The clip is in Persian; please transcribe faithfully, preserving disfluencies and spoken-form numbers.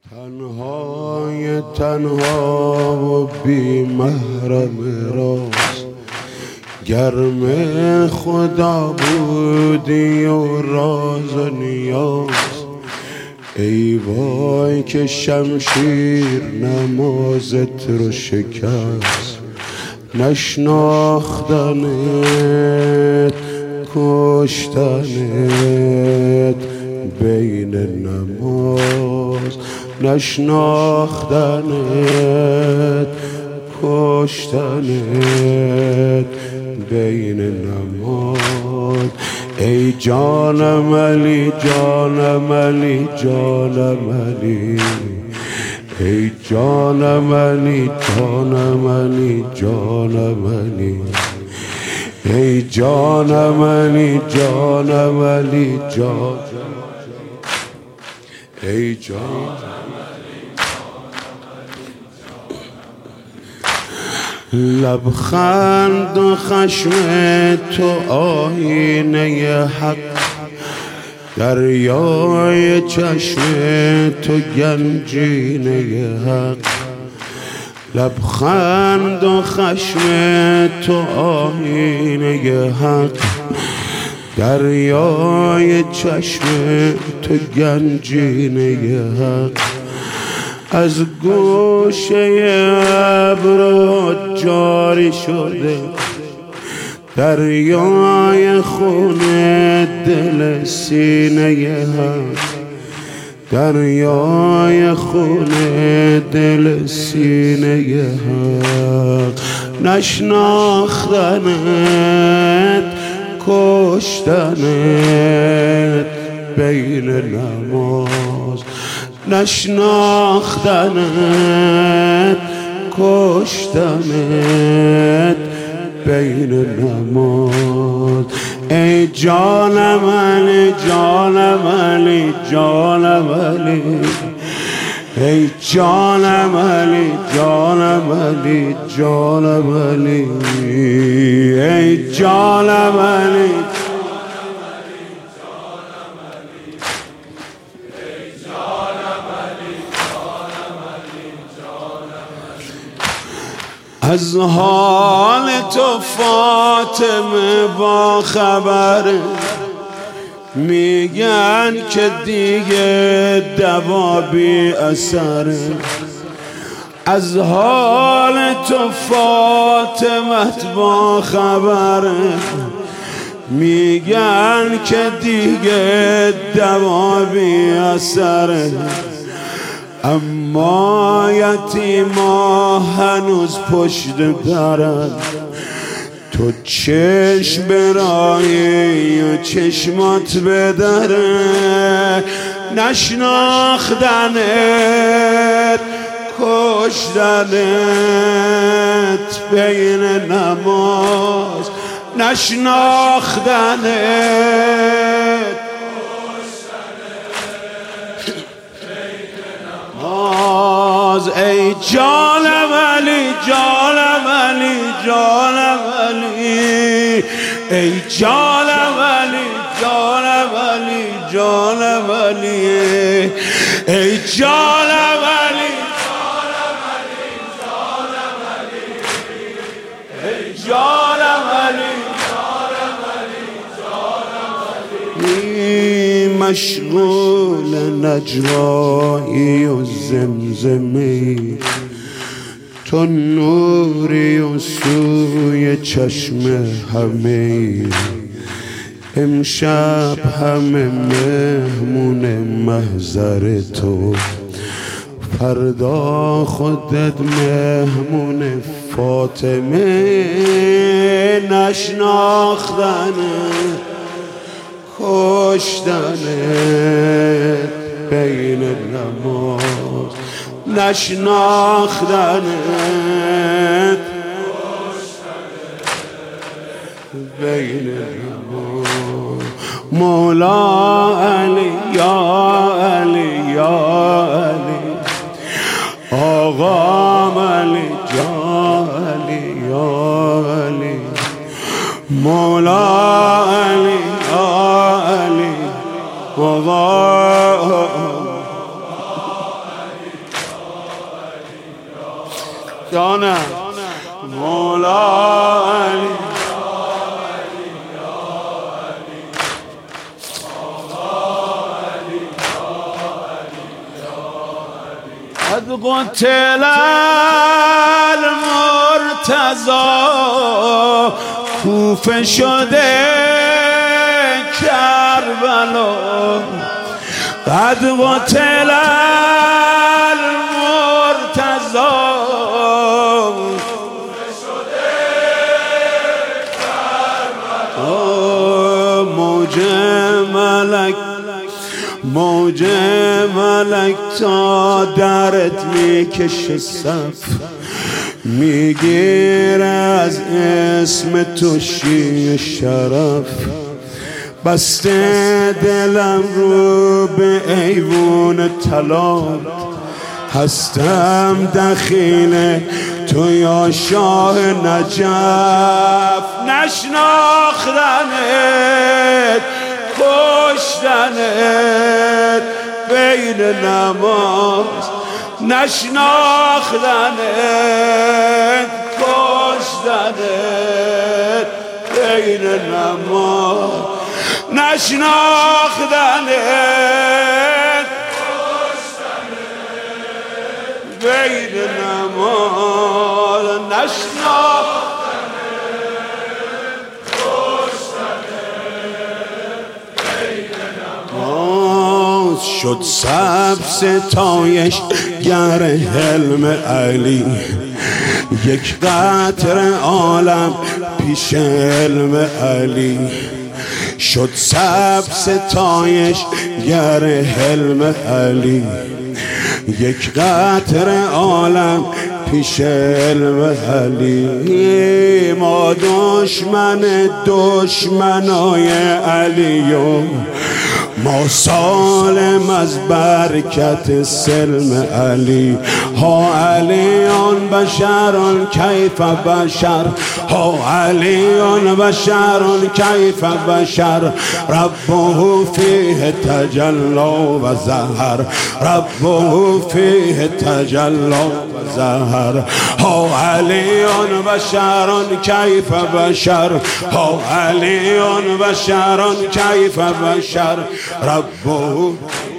تنهای تنها و بی محرم راست، گرم خدا بودی و راز و نیاز. ای وای که شمشیر نمازت رو شکست، نشناختنت کشتنت بین نماز، نشناختنت کشتنت بین نماز. ای جانم علی جانم علی جانم علی، ای جانم علی جانم علی جانم علی، ای جانم علی جانم علی جان، ای جانم لبخند و خشم تو آینه حق، دریای چشم تو گنجینه حق. لبخند و خشم تو آینه حق، دریای چشم تو گنجینه حق. از گوشه ابرو جاری شده دریای خون دل سینه حق، دریای خون دل سینه حق. نشناختنت کشتنت بین نماز، نشناختنت کشتنت بین نماز. ای جانم علی جانم علی جانم علی، ای جانم علی جانم علی جانم علی، ای جانم علی از حال تو فاطمه با خبر، میگن که دیگه دوا بی اثر. از حال تو فاطمه با خبر، میگن که دیگه دوا بی اثر. اما یتیما هنوز پشت درن، تو چشم برایی و چشمات بدره. نشناختنت کشتنت بین نماز، نشناختنت ای جانم علی جانم علی جانم علی، ای جانم علی جانم علی جانم علی، ای جانم علی جانم علی جانم علی، ای جانم علی جانم علی جانم علی. مشغول نجوایی و زمزمی، تو نوری و سوی چشم همه. امشب همه مهمون محضر تو، فردا خودت مهمون فاطمه. نشناختنت کشتنت بین نماز، نشناختنت بین نماز. مولا علی یا علی یا علی، آقام علی یا علی یا علی، مولا علی یا علی، آقا جانم مولا علی قد قتل المرتضی کوفه شده کربلا قد قتل المرتضی کوفه شده کربلا موج ملک موج ملک تا درت میکشه صف میگیر از اسم تو شیع شرف بسته دلم رو به ایوون طلا هستم دخیل تو یا شاه نجف نشناختنت کشتنت بین نماز نشناختنت کشتنت بین نماز نشناختنت کشتنت بین نماز نشناختنت شد سبز ستایش گر حلم علی یک قطره عالم پیش علم علی شد سبز ستایش گر حلم علی یک قطره عالم پیش علم علی ما دشمن دشمنای علییم ما سالم از برکت سلم علی ها علیان بشران کیف بشر ها علیان بشران کیف بشر ربه فیه تجلا و زهر ربه فیه تجلا و زهر ها علیان بشران کیف بشر ها علیان بشران کیف بشر ربه